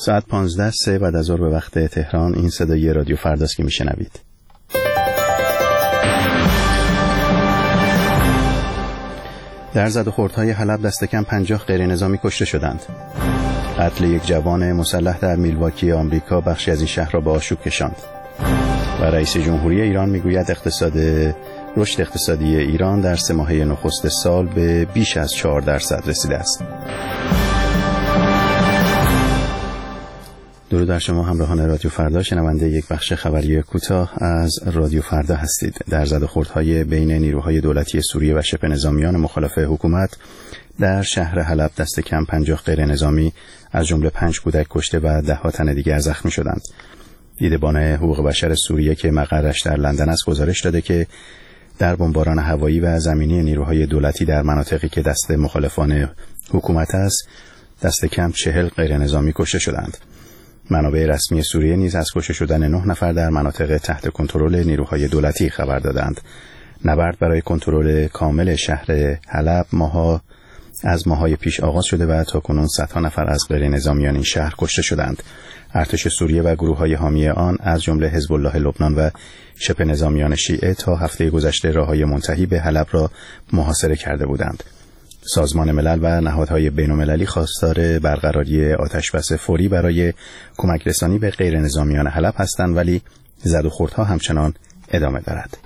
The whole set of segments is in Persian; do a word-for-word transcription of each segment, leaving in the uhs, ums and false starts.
ساعت پانزده سه بعد از ظهر به وقت تهران. این صدای رادیو فرداست که میشنوید. در زد و خوردهای حلب دست کم پنجاه غیر نظامی کشته شدند. قتل یک جوان مسلح در میلواکی آمریکا بخشی از این شهر را به آشوب کشاند. و رئیس جمهوری ایران میگوید اقتصاد رشد اقتصادی ایران در سه ماهه نخست سال به بیش از چهار درصد رسیده است. درود بر شما همراهان رادیو فردا، شنونده یک بخش خبری کوتاه از رادیو فردا هستید. در زد و خوردهای بین نیروهای دولتی سوریه و شبه نظامیان مخالف حکومت در شهر حلب دست کم پنجاه غیر نظامی از جمله پنج کودک کشته و ده ها تن دیگر زخمی شدند. دیدبان حقوق بشر سوریه که مقرش در لندن است گزارش داده که در بمباران هوایی و زمینی نیروهای دولتی در مناطقی که دست مخالفان حکومت است دست کم چهل غیر نظامی کشته شدند. منابع رسمی سوریه نیز از کشته شدن نه نفر در مناطق تحت کنترل نیروهای دولتی خبر دادند. نبرد برای کنترل کامل شهر حلب ماها از ماهای پیش آغاز شده و تاکنون صدها نفر از غیر نظامیان این شهر کشته شدند. ارتش سوریه و گروه‌های حامی آن از جمله حزب الله لبنان و شبه نظامیان شیعه تا هفته گذشته راههای منتهی به حلب را محاصره کرده بودند. سازمان ملل و نهادهای بین‌المللی خواستار برقراری آتشبس فوری برای کمک رسانی به غیر نظامیان حلب هستند، ولی زد و خوردها همچنان ادامه دارد.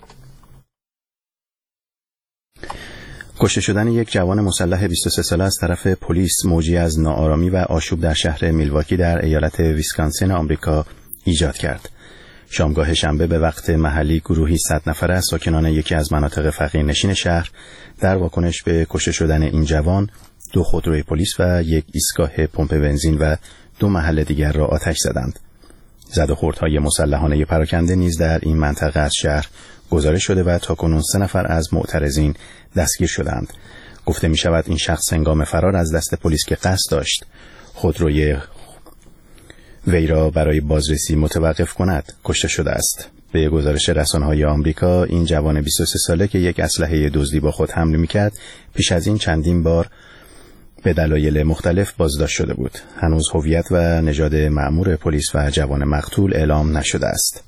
کشته شدن یک جوان مسلح بیست و سه ساله از طرف پلیس موجی از ناآرامی و آشوب در شهر میلواکی در ایالت ویسکانسین آمریکا ایجاد کرد. شامگاه شنبه به وقت محلی گروهی صد نفره از ساکنان یکی از مناطق فقیرنشین شهر در واکنش به کشته شدن این جوان دو خودروی پلیس و یک ایستگاه پمپ بنزین و دو محل دیگر را آتش زدند. زد و خوردهای مسلحانه پراکنده نیز در این منطقه از شهر گزارش شده و تاکنون سه نفر از معترضین دستگیر شدند. گفته می شود این شخص هنگام فرار از دست پلیس که قصد داشت خودروی وی را برای بازرسی متوقف کند کشته شده است. به گزارش رسانه‌های آمریکا این جوان بیست و سه ساله که یک اسلحه دزدی با خود حمل می‌کرد پیش از این چندین بار به دلایل مختلف بازداشت شده بود. هنوز هویت و نژاد مأمور پلیس و جوان مقتول اعلام نشده است.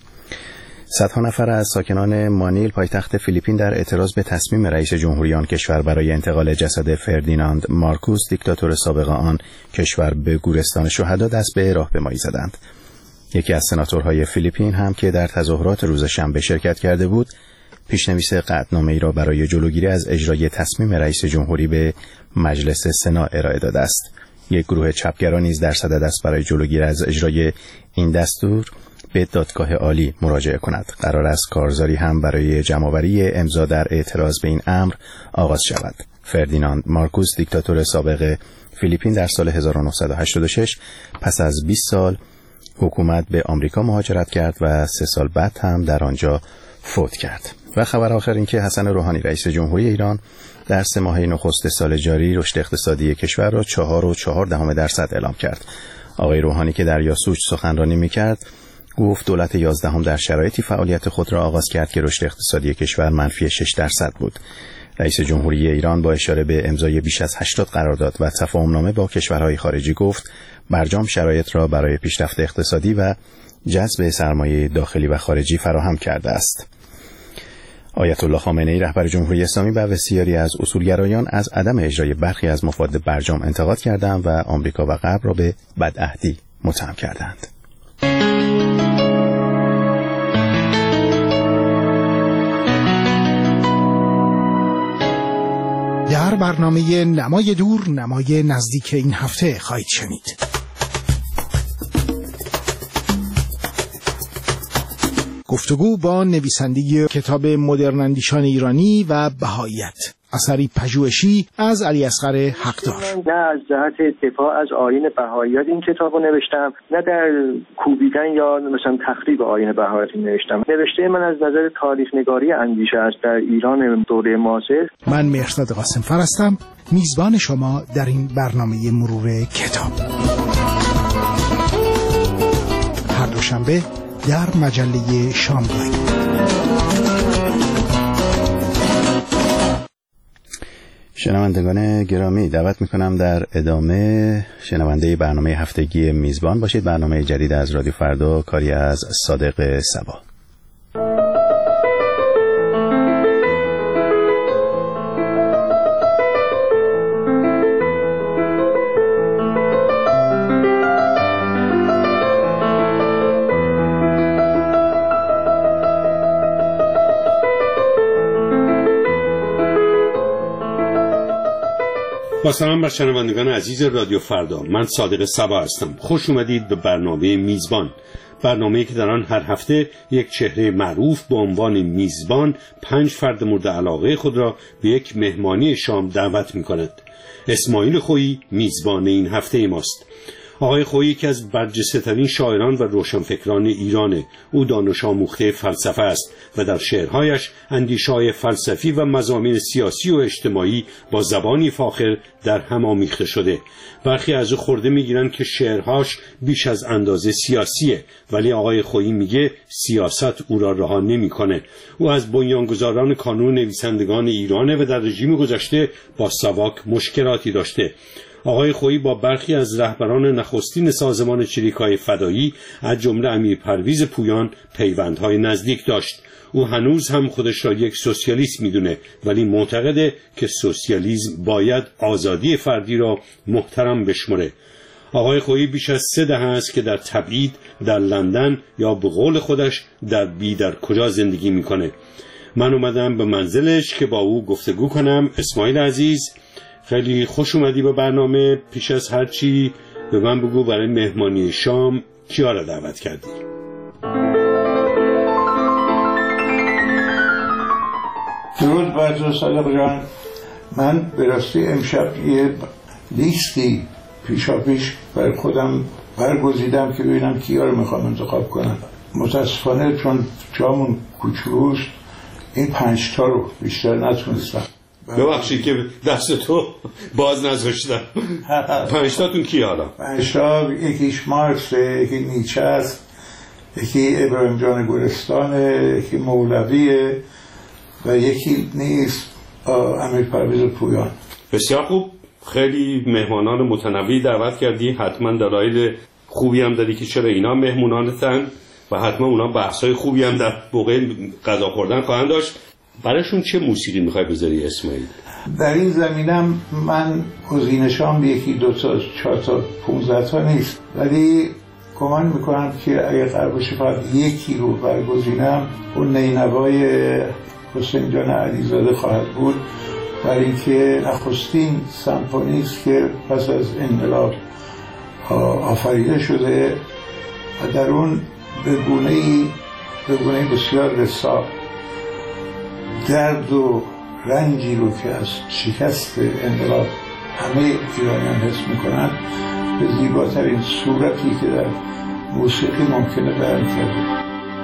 صدها نفر از ساکنان مانیل پایتخت فیلیپین در اعتراض به تصمیم رئیس جمهوری آن کشور برای انتقال جسد فردیناند مارکوس دیکتاتور سابق آن کشور به گورستان شهدا دست به راهپیمایی زدند. یکی از سناتورهای فیلیپین هم که در تظاهرات روز شنبه شرکت کرده بود پیشنویس قطعنامه‌ای را برای جلوگیری از اجرای تصمیم رئیس جمهوری به مجلس سنا ارائه داده است. یک گروه چپگرا نیز در صدد است برای جلوگیری از اجرای این دستور به دادگاه عالی مراجعه کند. قرار است کارزاری هم برای جمع‌آوری امضا در اعتراض به این امر آغاز شود. فردیناند مارکوس دیکتاتور سابق فیلیپین در سال هزار و نهصد و هشتاد و شش پس از بیست سال حکومت به آمریکا مهاجرت کرد و سه سال بعد هم در آنجا فوت کرد. و خبر آخر این که حسن روحانی رئیس جمهوری ایران در سه ماهه نخست سال جاری رشد اقتصادی کشور را چهار و چهار دهم درصد اعلام کرد. آقای روحانی که در یاسوج سخنرانی می‌کرد گفت دولت یازدهم در شرایطی فعالیت خود را آغاز کرد که رشد اقتصادی کشور منفی شش درصد بود. رئیس جمهوری ایران با اشاره به امضای بیش از هشتاد قرارداد و تفاهمنامه با کشورهای خارجی گفت برجام شرایط را برای پیشرفت اقتصادی و جذب سرمایه داخلی و خارجی فراهم کرده است. آیت الله خامنه‌ای رهبر جمهوری اسلامی و بسیاری از اصولگرایان از عدم اجرای برخی از مفاد برجام انتقاد کردند و آمریکا و غرب را به بدعهدی متهم کردند. در برنامه نمای دور نمای نزدیک این هفته خواهید شنید. گفتگو با نویسنده کتاب مدرن اندیشان ایرانی و بهاییت، اثری پژوهشی از علی اصغر حقدار. نه از جهت دفاع از آیین بهاییت این کتابو نوشتم، نه در کوبیدن یا مثلا تخریب آیین بهاییت نوشتم. نوشته من از نظر تاریخ نگاری اندیشه است در ایران دوره معاصر. من مهرزاد قاسم فر هستم، میزبان شما در این برنامه مرور کتاب. هر دوشنبه در مجله شامگاهی. شنوندگان گرامی، دعوت میکنم در ادامه شنونده برنامه هفتگی میزبان باشید. برنامه جدید از رادیو فردا، کاری از صادق صبا. با سلام بر شنوندگان عزیز رادیو فردا، من صادق صبا هستم. خوش اومدید به برنامه میزبان، برنامه‌ای که در آن هر هفته یک چهره معروف به عنوان میزبان پنج فرد مورد علاقه خود را به یک مهمانی شام دعوت می‌کند. اسماعیل خویی میزبان این هفته ماست. آقای خویی که از برجسته‌ترین شاعران و روشنفکران ایرانه. او دانش آموخته فلسفه است و در شعرهایش اندیشه‌های فلسفی و مضامین سیاسی و اجتماعی با زبانی فاخر در هم آمیخته شده. برخی از او خورده میگیرن که شعرهاش بیش از اندازه سیاسیه، ولی آقای خویی میگه سیاست او را رها نمی‌کنه. او از بنیانگذاران کانون نویسندگان ایرانه و در رژیم گذشته با ساواک مشکلاتی داشته. آقای خویی با برخی از رهبران نخستین سازمان چریک‌های فدایی از جمله امیر پرویز پویان پیوندهای نزدیک داشت. او هنوز هم خودش را یک سوسیالیست میدونه، ولی معتقده که سوسیالیسم باید آزادی فردی را محترم بشمره. آقای خویی بیش از سه دهه است که در تبعید در لندن یا به قول خودش در بی در کجا زندگی میکنه. من اومدم به منزلش که با او گفتگو کنم. اسماعیل عزیز، خیلی خوش اومدی به برنامه. پیش از هر چی به من بگو برای مهمانی شام کیا را دعوت کردی؟ درود بر تو صادق جان. من به راستی امشب یه لیستی پیشا پیش برای خودم برگزیدم که ببینم کیا رو میخوام انتخاب کنم. متاسفانه چون جامون کوچولوست این پنج تا رو بیشتر نتونستم. ببخشید که دست تو باز نذاشتم. پنجتاتون کی حالا؟ پنجتا، یکیش مارکس، یکی نیچه است، یکی ابراهیم جان گلستانه، یکی مولویه و یکی نیست امیر پرویز پویان. بسیار خوب، خیلی مهمانان متنوعی دعوت کردی. حتما دلایل خوبی هم داری که چرا اینا مهمونانتن و حتما اونا بحثای خوبی هم در موقع غذا خوردن خواهند داشت. برایشون چه موسیقی میخوای بذاری اسماعیل؟ در این زمینم من گزینشام یکی دو تا چهار تا پونزده تا نیست، ولی گمان میکنم که اگر قرار باشه فقط یکی رو برگزینم اون نینوای حسین جان علیزاده خواهد بود، برای اینکه نخستین سمفونیست که پس از انقلاب آفریده شده و در اون به گونه‌ای به گونه‌ای بسیار رسا درد و رنجی رو که از شکست انقلاب همه ایرانیان حس میکنن به زیباترین صورتی که در موسیقی ممکنه بیان کرده.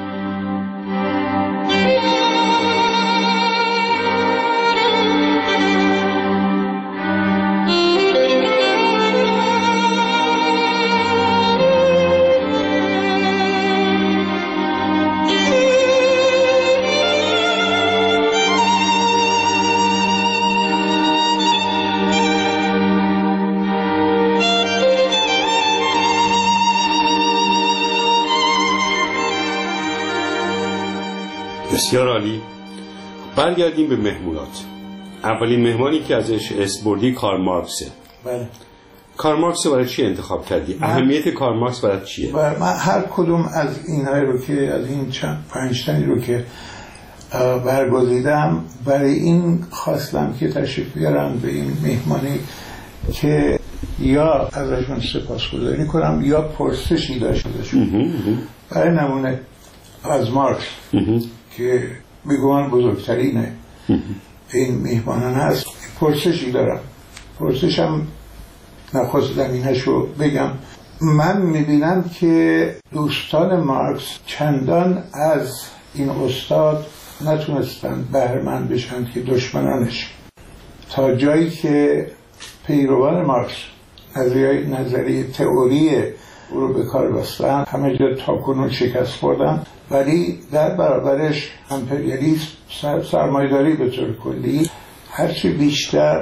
بسیار عالی. برگردیم به مهمونات. اولین مهمانی که ازش اسم بردی کارل مارکسه. بله. کارل مارکس برای چی انتخاب کردی؟ اهمیت کارل مارکس برای چیه؟ بله. من هر کدوم از اینهای رو که از این چند پنج تایی رو که برگزیدم برای این خواستم که تشریف بیارم به این مهمانی که یا ازشون سپاسگزاری کنم یا پرسشی داشته باشم. برای نمونه از مارکس که بگوان بزرگترینه این میهمانان هست پرسشی دارم. پرسشم نخواست زمینش رو بگم. من میبینم که دوستان مارکس چندان از این استاد نتونستن بهره‌مند بشن که دشمنانش، تا جایی که پیروان مارکس نظریه نظریه تئوری او رو به کار بستن همه جا تاکنون شکست خوردن، ولی در برابرش امپریالیسم، سرمایه‌داری به طور کلی هرچی بیشتر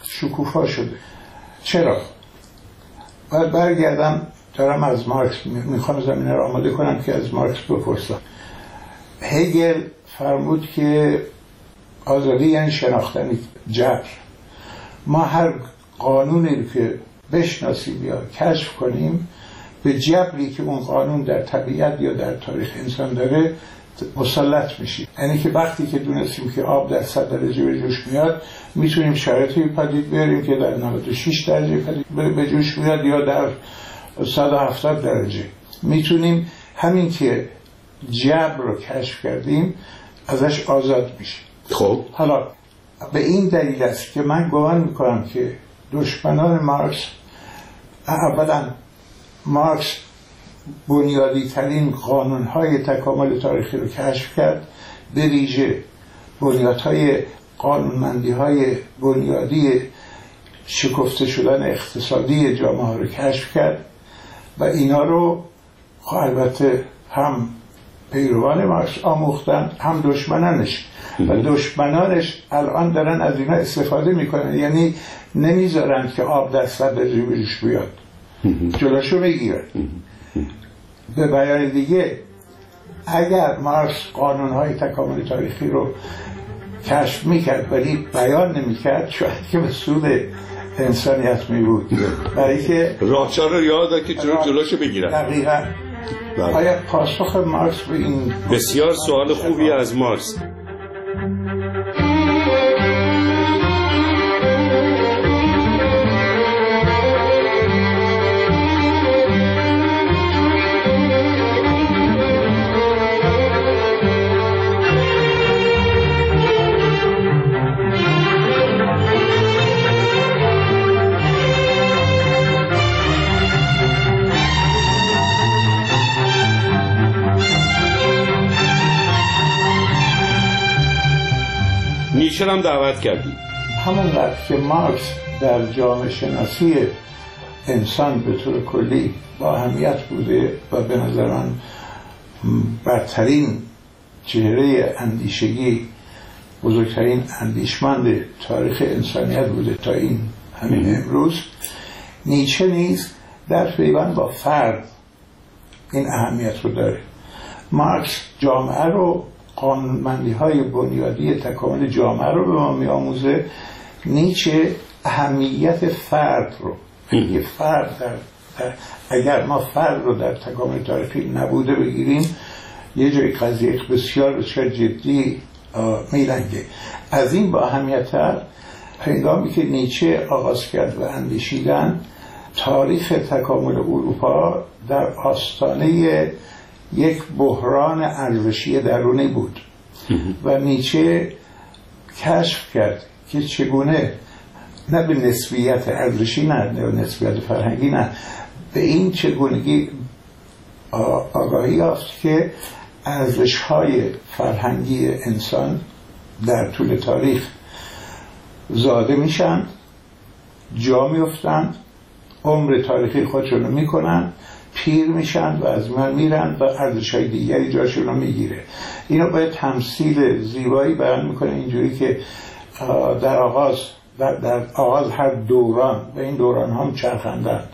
شکوفا شده. چرا؟ باید برگردم، دارم از مارکس میخوام زمینه رو آماده کنم که از مارکس بپرسم. هگل فرمود که آزادی یعنی شناختن جبر. ما هر قانونی که بشناسیم یا کشف کنیم به جبری که اون قانون در طبیعت یا در تاریخ انسان داره مسلط میشیم. یعنی که وقتی که دونستیم که آب در صد درجه به جوش میاد میتونیم شرایطی پدید بیاریم که در نود و شش درجه به جوش میاد یا در صد و هفتاد درجه. میتونیم همین که جبر رو کشف کردیم ازش آزاد میشیم. خب حالا به این دلیل است که من گمان میکنم که دشمنان مارکس، اولا مارکس بنیادی ترین قانونهای تکامل تاریخی رو کشف کرد، به ویژه بنیادهای قانونمندی های بنیادی شکفته شدن اقتصادی جامعه ها رو کشف کرد و اینا رو البته هم پیروان مارکس آموختن هم دشمنانش و دشمنانش الان دارن از اینا استفاده میکنن، یعنی نمیذارن که آب در صد درجه به جوش بیاد، جلوشو میگیرن. به بیان دیگه اگر مارکس قانونهای تکامل تاریخی رو کشف میکرد ولی بیان نمیکرد شاید که به سود انسانیت میبود، برای که راهچار رو یاد داد که جلوشو بگیرن. دقیقا. آیا پاسخ مارکس به این؟ بسیار سوال خوبی از مارکس. نیچه هم دعوت کردی. همونقدر که مارکس در جامعه شناسی انسان به طور کلی با اهمیت بوده و به نظر من برترین چهره اندیشگی، بزرگترین اندیشمند تاریخ انسانیت بوده تا این همین امروز، نیچه نیز در پیوند با فرد این اهمیت رو داره. مارکس جامعه رو، قانونمندی های بنیادی تکامل جامعه رو به ما می آموزه. نیچه اهمیت فرد رو، اگه فرد در, در اگر ما فرد رو در تکامل تاریخی نبوده بگیریم یه جای قضیه بسیار بسیار جدی میلنگه. از این با اهمیت‌تر هنگامی که نیچه آغاز کرد و اندیشیدن، تاریخ تکامل اروپا در آستانه یک بحران ارزشی درونی بود و نیچه کشف کرد که چگونه نه به نسبیت ارزشی، نه به نسبیت فرهنگی، نه به این چگونگی آگاهی یافت که ارزش‌های فرهنگی انسان در طول تاریخ زاده میشن، جا میفتن، عمر تاریخی خودشون رو میکنن، پیر میشن و از من میرن و ارزش‌های دیگری جاشون رو میگیره. اینو باید تمثیل زیبایی بیان میکنه اینجوری که در آغاز در, در آغاز هر دوران و این دوران هم چرخندند،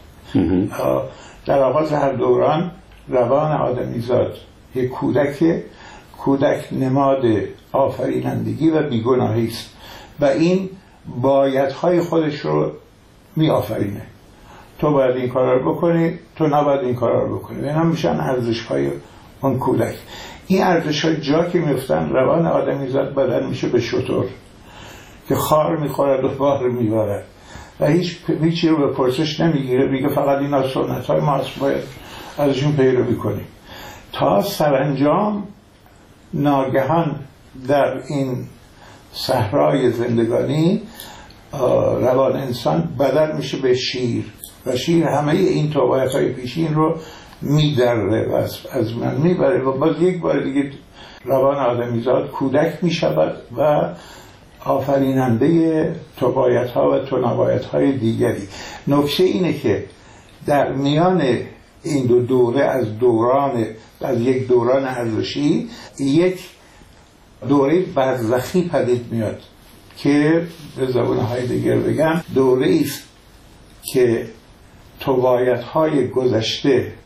در آغاز هر دوران روان آدمیزاد یک کودک کودک نماد آفرینندگی و بیگناهی است و این بایدهای خودش رو می آفرینه. تو باید این کار رو بکنی، تو نباید این کار رو بکنی. اینا میشن ارزش‌های اون کودک. این ارزش‌ها جا که میفتن روان آدمیزاد بدل میشه به شتر که خار میخورد و بار میبرد و هیچ هیچی رو به پرسش نمیگیره، میگه فقط اینا سنت‌های ماست، باید ازشون پیروی کنیم. تا سرانجام ناگهان در این صحرای زندگانی روان انسان بدل میشه به شیر و شیر همه این توبایت‌های پیشین رو میدره و از من میبره و باز یک بار دیگه روان آدمیزاد کودک میشود و آفریننده توبایت‌ها و تنابایت‌های دیگری. نکته اینه که در میان این دو دوره از دوران از یک دوران ارزشی یک دوره برزخی پدید میاد که به زبان هایدگر بگم دوره است که طباعت‌های گذشته